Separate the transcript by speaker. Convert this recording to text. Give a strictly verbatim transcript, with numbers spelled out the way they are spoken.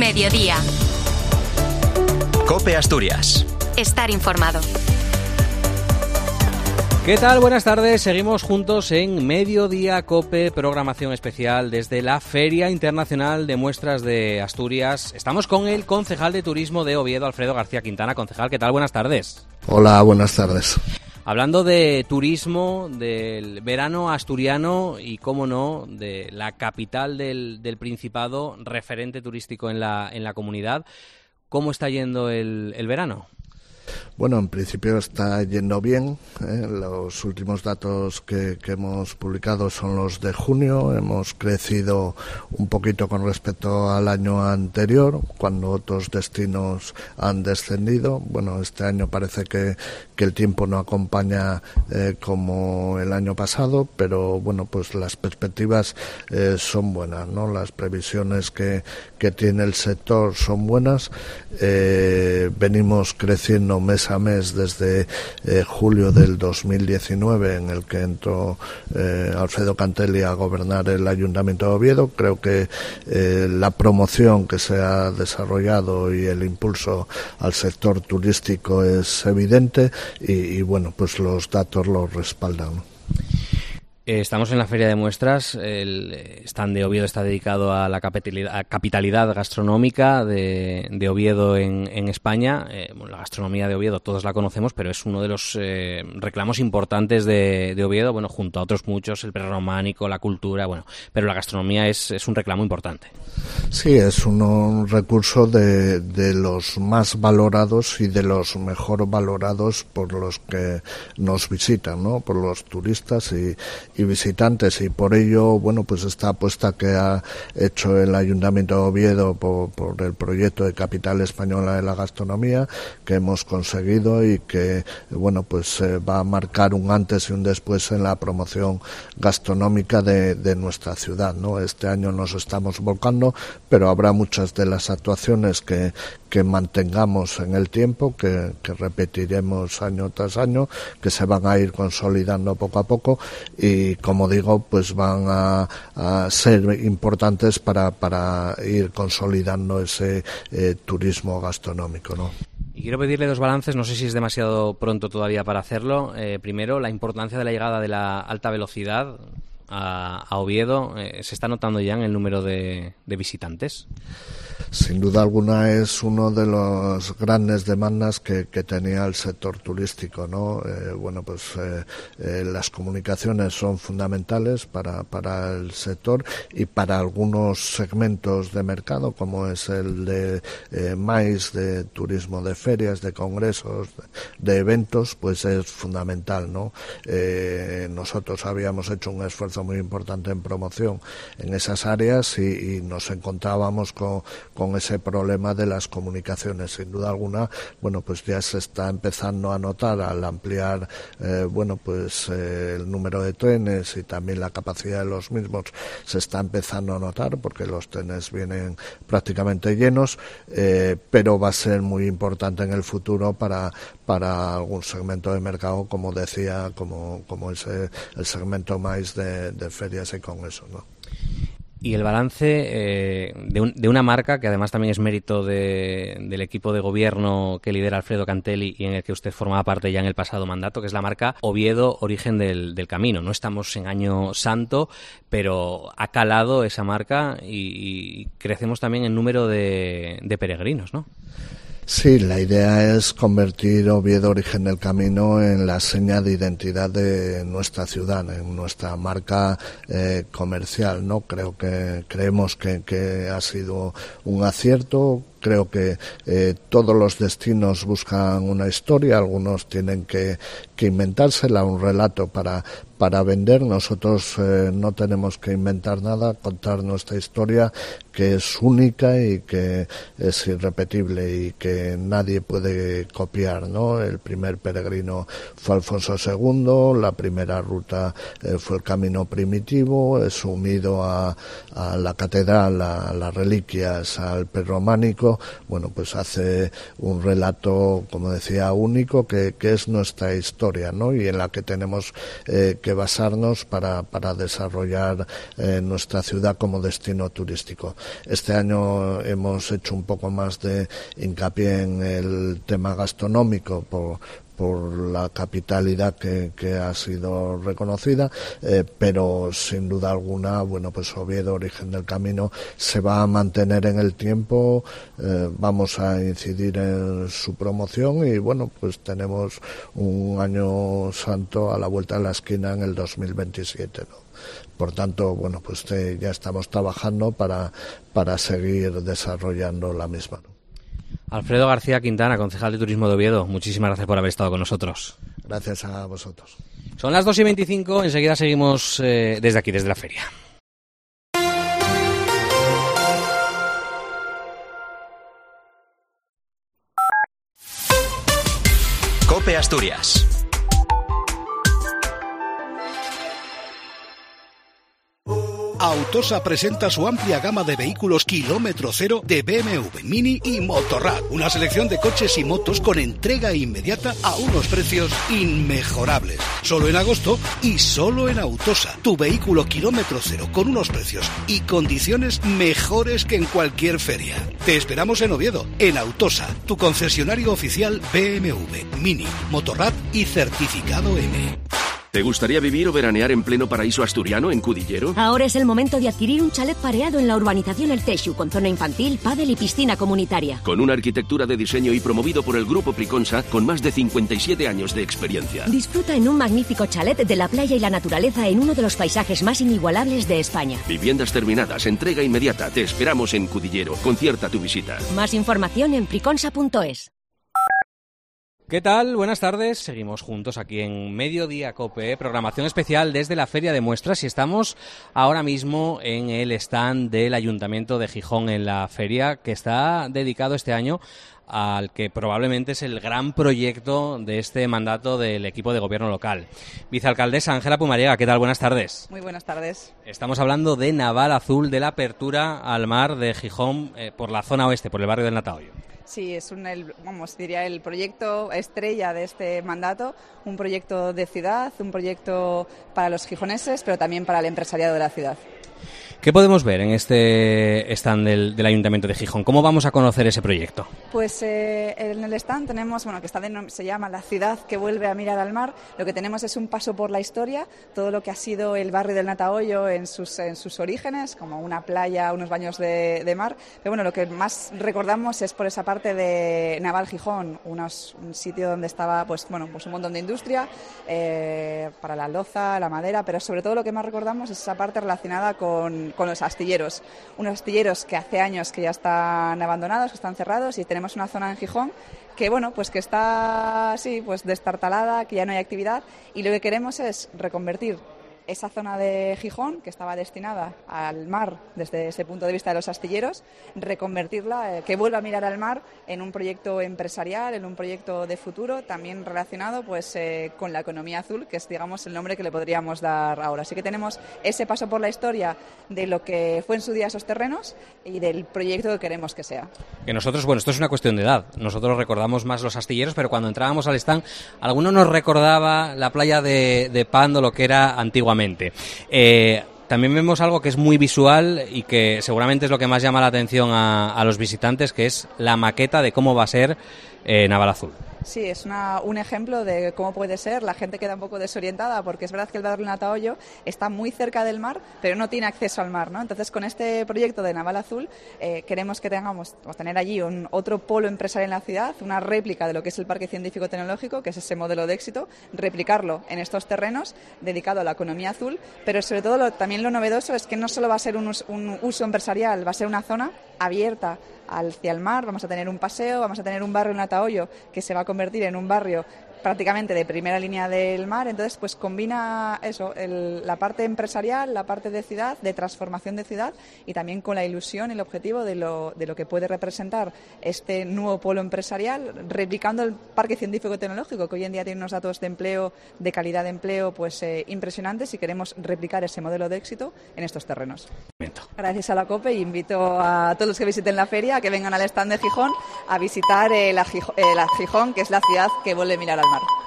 Speaker 1: Mediodía.
Speaker 2: COPE Asturias.
Speaker 1: Estar informado.
Speaker 3: ¿Qué tal? Buenas tardes. Seguimos juntos en Mediodía COPE, programación especial desde la Feria Internacional de Muestras de Asturias. Estamos con el concejal de Turismo de Oviedo, Alfredo García Quintana. Concejal, ¿qué tal? Buenas tardes.
Speaker 4: Hola, buenas tardes.
Speaker 3: Hablando de turismo, del verano asturiano y, cómo no, de la capital del, del Principado, referente turístico en la, en la comunidad, ¿cómo está yendo el, el verano?
Speaker 4: Bueno, en principio está yendo bien. ¿eh? Los últimos datos que, que hemos publicado son los de junio. Hemos crecido un poquito con respecto al año anterior, cuando otros destinos han descendido. Bueno, este año parece que, que el tiempo no acompaña eh, como el año pasado, pero bueno, pues las perspectivas eh, son buenas, ¿no? Las previsiones que, que tiene el sector son buenas. Eh, venimos creciendo mes a mes desde eh, julio del dos mil diecinueve, en el que entró eh, Alfredo Cantelli a gobernar el Ayuntamiento de Oviedo. Creo que eh, la promoción que se ha desarrollado y el impulso al sector turístico es evidente y, y bueno, pues los datos lo respaldan.
Speaker 3: Estamos en la Feria de Muestras. El stand de Oviedo está dedicado a la capitalidad, a capitalidad gastronómica de, de Oviedo en, en España. Eh, bueno, la gastronomía de Oviedo todos la conocemos, pero es uno de los eh, reclamos importantes de, de Oviedo, bueno, junto a otros muchos, el prerrománico, la cultura, bueno, pero la gastronomía es, es un reclamo importante.
Speaker 4: Sí, es un, un recurso de, de los más valorados y de los mejor valorados por los que nos visitan, ¿no? Por los turistas y, y visitantes, y por ello, bueno, pues esta apuesta que ha hecho el Ayuntamiento de Oviedo por, por el proyecto de Capital Española de la Gastronomía, que hemos conseguido y que, bueno, pues eh, va a marcar un antes y un después en la promoción gastronómica de, de nuestra ciudad, ¿no? Este año nos estamos volcando, pero habrá muchas de las actuaciones que, que mantengamos en el tiempo, que, que repetiremos año tras año, que se van a ir consolidando poco a poco y, como digo, pues van a, a ser importantes para, para ir consolidando ese eh, turismo gastronómico, ¿no?
Speaker 3: Y quiero pedirle dos balances, no sé si es demasiado pronto todavía para hacerlo. Eh, primero, la importancia de la llegada de la alta velocidad a, a Oviedo. Eh, ¿se está notando ya en el número de, de visitantes?
Speaker 4: Sin duda alguna es uno de los grandes demandas que, que tenía el sector turístico, ¿no? Eh, bueno, pues eh, eh, las comunicaciones son fundamentales para, para el sector y para algunos segmentos de mercado, como es el de eh, maíz, de turismo de ferias, de congresos, de, de eventos, pues es fundamental, ¿no? Eh, nosotros habíamos hecho un esfuerzo muy importante en promoción en esas áreas y, y nos encontrábamos con con ese problema de las comunicaciones. Sin duda alguna, bueno, pues ya se está empezando a notar al ampliar, eh, bueno, pues eh, el número de trenes y también la capacidad de los mismos se está empezando a notar porque los trenes vienen prácticamente llenos, eh, pero va a ser muy importante en el futuro para para algún segmento de mercado, como decía, como como es el segmento más de, de ferias y congresos, ¿no?
Speaker 3: Y el balance eh, de, un, de una marca que además también es mérito de, del equipo de gobierno que lidera Alfredo Cantelli y en el que usted formaba parte ya en el pasado mandato, que es la marca Oviedo, Origen del, del Camino. No estamos en año santo, pero ha calado esa marca y, y crecemos también en número de, de peregrinos, ¿no?
Speaker 4: Sí, la idea es convertir Oviedo, Origen del Camino en la seña de identidad de nuestra ciudad, en nuestra marca eh, comercial, ¿no? Creo que creemos que, que ha sido un acierto. Creo que eh, todos los destinos buscan una historia, algunos tienen que, que inventársela, un relato para, para vender. Nosotros eh, no tenemos que inventar nada, contar nuestra historia, que es única y que es irrepetible y que nadie puede copiar, ¿no? El primer peregrino fue Alfonso segundo, la primera ruta eh, fue el camino primitivo, es unido a, a la catedral, a las reliquias, al prerrománico, turístico, bueno, pues hace un relato, como decía, único, que, que es nuestra historia, ¿no? Y en la que tenemos eh, que basarnos para, para desarrollar eh, nuestra ciudad como destino turístico. Este año hemos hecho un poco más de hincapié en el tema gastronómico por por la capitalidad que, que ha sido reconocida, eh, pero sin duda alguna, bueno, pues Oviedo, Origen del Camino, se va a mantener en el tiempo, eh, vamos a incidir en su promoción y, bueno, pues tenemos un año santo a la vuelta de la esquina en el dos mil veintisiete, ¿no? Por tanto, bueno, pues eh, ya estamos trabajando para, para seguir desarrollando la misma, ¿no?
Speaker 3: Alfredo García Quintana, concejal de Turismo de Oviedo, muchísimas gracias por haber estado con nosotros.
Speaker 4: Gracias a vosotros.
Speaker 3: Son las dos y veinticinco, enseguida seguimos eh, desde aquí, desde la feria.
Speaker 1: COPE Asturias.
Speaker 2: Autosa presenta su amplia gama de vehículos kilómetro cero de B M W, Mini y Motorrad. Una selección de coches y motos con entrega inmediata a unos precios inmejorables. Solo en agosto y solo en Autosa. Tu vehículo kilómetro cero con unos precios y condiciones mejores que en cualquier feria. Te esperamos en Oviedo, en Autosa, tu concesionario oficial B M W, Mini, Motorrad y certificado M.
Speaker 5: ¿Te gustaría vivir o veranear en pleno paraíso asturiano en Cudillero?
Speaker 6: Ahora es el momento de adquirir un chalet pareado en la urbanización El Texu, con zona infantil, pádel y piscina comunitaria.
Speaker 5: Con una arquitectura de diseño y promovido por el Grupo Priconsa, con más de cincuenta y siete años de experiencia.
Speaker 6: Disfruta en un magnífico chalet de la playa y la naturaleza en uno de los paisajes más inigualables de España.
Speaker 5: Viviendas terminadas, entrega inmediata. Te esperamos en Cudillero. Concierta tu visita.
Speaker 6: Más información en priconsa punto es.
Speaker 3: ¿Qué tal? Buenas tardes. Seguimos juntos aquí en Mediodía COPE, programación especial desde la Feria de Muestras y estamos ahora mismo en el stand del Ayuntamiento de Gijón en la feria, que está dedicado este año al que probablemente es el gran proyecto de este mandato del equipo de gobierno local. Vicealcaldesa Ángela Pumariega, ¿qué tal? Buenas tardes.
Speaker 7: Muy buenas tardes.
Speaker 3: Estamos hablando de Naval Azul, de la apertura al mar de Gijón eh, por la zona oeste, por el barrio del Natahoyo.
Speaker 7: Sí, es un, el, vamos, diría el proyecto estrella de este mandato, un proyecto de ciudad, un proyecto para los gijoneses, pero también para el empresariado de la ciudad.
Speaker 3: ¿Qué podemos ver en este stand del, del Ayuntamiento de Gijón? ¿Cómo vamos a conocer ese proyecto?
Speaker 7: Pues eh, en el stand tenemos, bueno, que está de, se llama La ciudad que vuelve a mirar al mar. Lo que tenemos es un paso por la historia, todo lo que ha sido el barrio del Natahoyo en sus, en sus orígenes, como una playa, unos baños de, de mar. Pero bueno, lo que más recordamos es por esa parte de Naval Gijón, unos, un sitio donde estaba, pues bueno, pues un montón de industria eh, para la loza, la madera, pero sobre todo lo que más recordamos es esa parte relacionada con con los astilleros, unos astilleros que hace años que ya están abandonados, que están cerrados, y tenemos una zona en Gijón que bueno, pues que está así, pues destartalada, que ya no hay actividad, y lo que queremos es reconvertir esa zona de Gijón, que estaba destinada al mar desde ese punto de vista de los astilleros, reconvertirla, eh, que vuelva a mirar al mar en un proyecto empresarial, en un proyecto de futuro, también relacionado pues eh, con la economía azul, que es, digamos, el nombre que le podríamos dar ahora. Así que tenemos ese paso por la historia de lo que fue en su día esos terrenos y del proyecto que queremos que sea.
Speaker 3: Que nosotros, bueno, esto es una cuestión de edad. Nosotros recordamos más los astilleros, pero cuando entrábamos al stand, alguno nos recordaba la playa de, de Pando, lo que era antiguamente. Eh, también vemos algo que es muy visual y que seguramente es lo que más llama la atención a, a los visitantes, que es la maqueta de cómo va a ser eh, Naval Azul.
Speaker 7: Sí, es una, un ejemplo de cómo puede ser. La gente queda un poco desorientada porque es verdad que el barrio del Natahoyo está muy cerca del mar, pero no tiene acceso al mar, ¿no? Entonces, con este proyecto de Naval Azul eh, queremos que tengamos, o tener allí un, otro polo empresarial en la ciudad, una réplica de lo que es el Parque Científico Tecnológico, que es ese modelo de éxito, replicarlo en estos terrenos dedicado a la economía azul, pero sobre todo lo, también lo novedoso es que no solo va a ser un, un uso empresarial, va a ser una zona abierta hacia el mar, vamos a tener un paseo, vamos a tener un barrio en Natahoyo que se va a convertir en un barrio prácticamente de primera línea del mar. Entonces pues combina eso, el, la parte empresarial, la parte de ciudad, de transformación de ciudad, y también con la ilusión y el objetivo de lo, de lo que puede representar este nuevo polo empresarial, replicando el Parque Científico Tecnológico, que hoy en día tiene unos datos de empleo, de calidad de empleo pues eh, impresionantes, y queremos replicar ese modelo de éxito en estos terrenos. Gracias a la COPE, y invito a todos los que visiten la feria a que vengan al stand de Gijón a visitar eh, la, Gijón, eh, la Gijón, que es la ciudad que vuelve a mirar al mar.